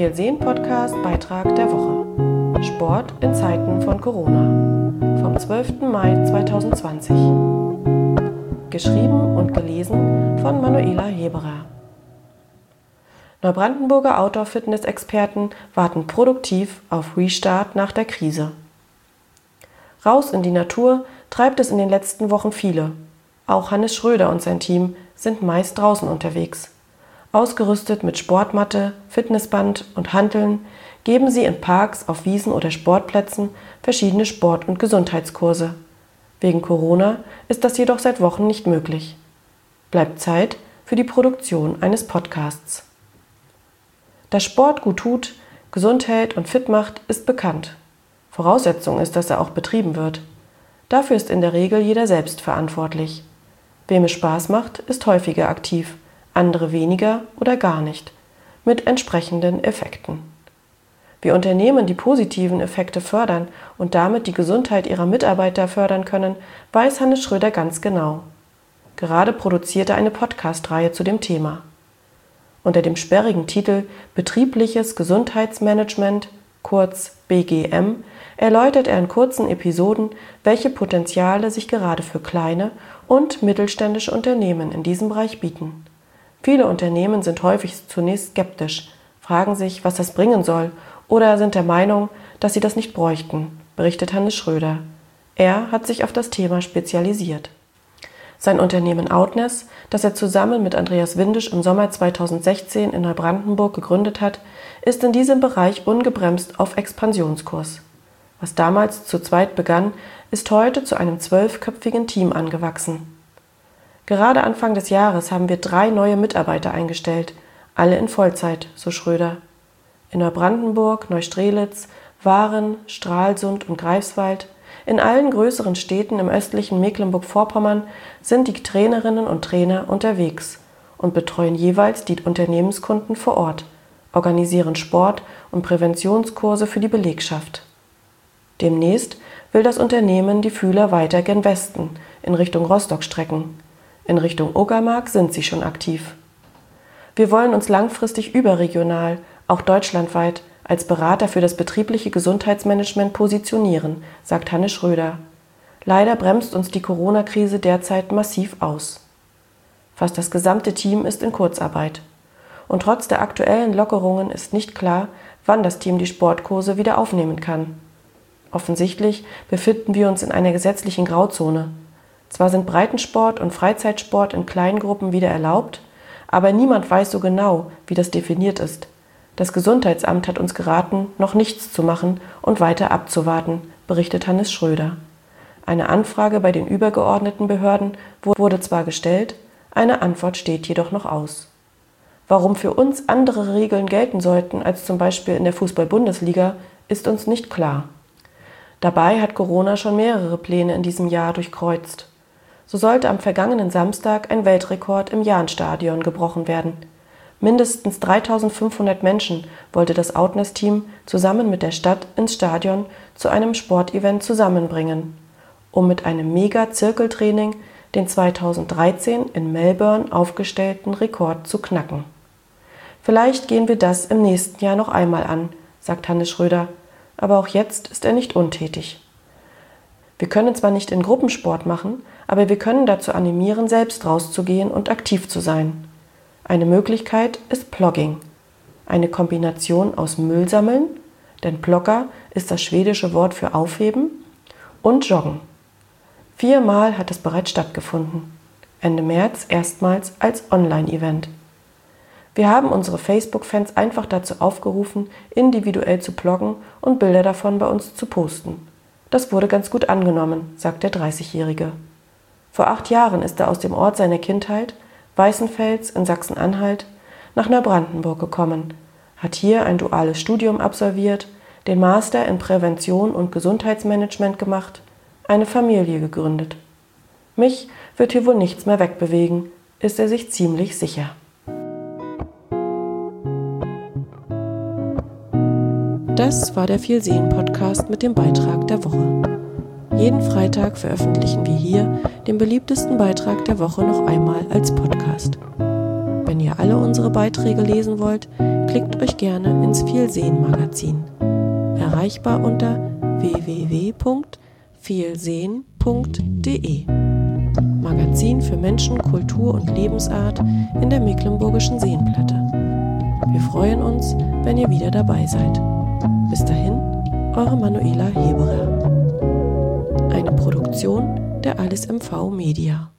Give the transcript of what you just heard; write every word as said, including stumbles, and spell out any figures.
Viel sehen Podcast Beitrag der Woche. Sport in Zeiten von Corona. Vom zwölften Mai zweitausendzwanzig. Geschrieben und gelesen von Manuela Heberer. Neubrandenburger Outdoor-Fitness-Experten warten produktiv auf Restart nach der Krise. Raus in die Natur treibt es in den letzten Wochen viele. Auch Hannes Schröder und sein Team sind meist draußen unterwegs. Ausgerüstet mit Sportmatte, Fitnessband und Hanteln geben sie in Parks, auf Wiesen oder Sportplätzen verschiedene Sport- und Gesundheitskurse. Wegen Corona ist das jedoch seit Wochen nicht möglich. Bleibt Zeit für die Produktion eines Podcasts. Dass Sport gut tut, gesund hält und fit macht, ist bekannt. Voraussetzung ist, dass er auch betrieben wird. Dafür ist in der Regel jeder selbst verantwortlich. Wem es Spaß macht, ist häufiger aktiv, andere weniger oder gar nicht, mit entsprechenden Effekten. Wie Unternehmen die positiven Effekte fördern und damit die Gesundheit ihrer Mitarbeiter fördern können, weiß Hannes Schröder ganz genau. Gerade produziert er eine Podcast-Reihe zu dem Thema. Unter dem sperrigen Titel Betriebliches Gesundheitsmanagement, kurz B G M, erläutert er in kurzen Episoden, welche Potenziale sich gerade für kleine und mittelständische Unternehmen in diesem Bereich bieten. Viele Unternehmen sind häufig zunächst skeptisch, fragen sich, was das bringen soll, oder sind der Meinung, dass sie das nicht bräuchten, berichtet Hannes Schröder. Er hat sich auf das Thema spezialisiert. Sein Unternehmen Outness, das er zusammen mit Andreas Windisch im Sommer zweitausendsechzehn in Neubrandenburg gegründet hat, ist in diesem Bereich ungebremst auf Expansionskurs. Was damals zu zweit begann, ist heute zu einem zwölfköpfigen Team angewachsen. Gerade Anfang des Jahres haben wir drei neue Mitarbeiter eingestellt, alle in Vollzeit, so Schröder. In Neubrandenburg, Neustrelitz, Waren, Stralsund und Greifswald, in allen größeren Städten im östlichen Mecklenburg-Vorpommern sind die Trainerinnen und Trainer unterwegs und betreuen jeweils die Unternehmenskunden vor Ort, organisieren Sport- und Präventionskurse für die Belegschaft. Demnächst will das Unternehmen die Fühler weiter gen Westen, in Richtung Rostock strecken. In Richtung Uckermark sind sie schon aktiv. Wir wollen uns langfristig überregional, auch deutschlandweit, als Berater für das betriebliche Gesundheitsmanagement positionieren, sagt Hannes Schröder. Leider bremst uns die Corona-Krise derzeit massiv aus. Fast das gesamte Team ist in Kurzarbeit. Und trotz der aktuellen Lockerungen ist nicht klar, wann das Team die Sportkurse wieder aufnehmen kann. Offensichtlich befinden wir uns in einer gesetzlichen Grauzone. Zwar sind Breitensport und Freizeitsport in kleinen Gruppen wieder erlaubt, aber niemand weiß so genau, wie das definiert ist. Das Gesundheitsamt hat uns geraten, noch nichts zu machen und weiter abzuwarten, berichtet Hannes Schröder. Eine Anfrage bei den übergeordneten Behörden wurde zwar gestellt, eine Antwort steht jedoch noch aus. Warum für uns andere Regeln gelten sollten als zum Beispiel in der Fußball-Bundesliga, ist uns nicht klar. Dabei hat Corona schon mehrere Pläne in diesem Jahr durchkreuzt. So sollte am vergangenen Samstag ein Weltrekord im Jahnstadion gebrochen werden. Mindestens dreitausendfünfhundert Menschen wollte das Outness-Team zusammen mit der Stadt ins Stadion zu einem Sportevent zusammenbringen, um mit einem Mega-Zirkeltraining den zweitausenddreizehn in Melbourne aufgestellten Rekord zu knacken. Vielleicht gehen wir das im nächsten Jahr noch einmal an, sagt Hannes Schröder, aber auch jetzt ist er nicht untätig. Wir können zwar nicht in Gruppensport machen, aber wir können dazu animieren, selbst rauszugehen und aktiv zu sein. Eine Möglichkeit ist Plogging, eine Kombination aus Müll sammeln, denn Plogger ist das schwedische Wort für aufheben, und Joggen. Viermal hat es bereits stattgefunden, Ende März erstmals als Online-Event. Wir haben unsere Facebook-Fans einfach dazu aufgerufen, individuell zu ploggen und Bilder davon bei uns zu posten. Das wurde ganz gut angenommen, sagt der dreißigjährige. Vor acht Jahren ist er aus dem Ort seiner Kindheit, Weißenfels in Sachsen-Anhalt, nach Neubrandenburg gekommen, hat hier ein duales Studium absolviert, den Master in Prävention und Gesundheitsmanagement gemacht, eine Familie gegründet. Mich wird hier wohl nichts mehr wegbewegen, ist er sich ziemlich sicher. Das war der Viel-Sehen-Podcast mit dem Beitrag der Woche. Jeden Freitag veröffentlichen wir hier den beliebtesten Beitrag der Woche noch einmal als Podcast. Wenn ihr alle unsere Beiträge lesen wollt, klickt euch gerne ins Vielsehen-Magazin. Erreichbar unter w w w punkt vielsehen punkt de. Magazin für Menschen, Kultur und Lebensart in der Mecklenburgischen Seenplatte. Wir freuen uns, wenn ihr wieder dabei seid. Bis dahin, eure Manuela Heberer. Eine Produktion der Alles M V Media.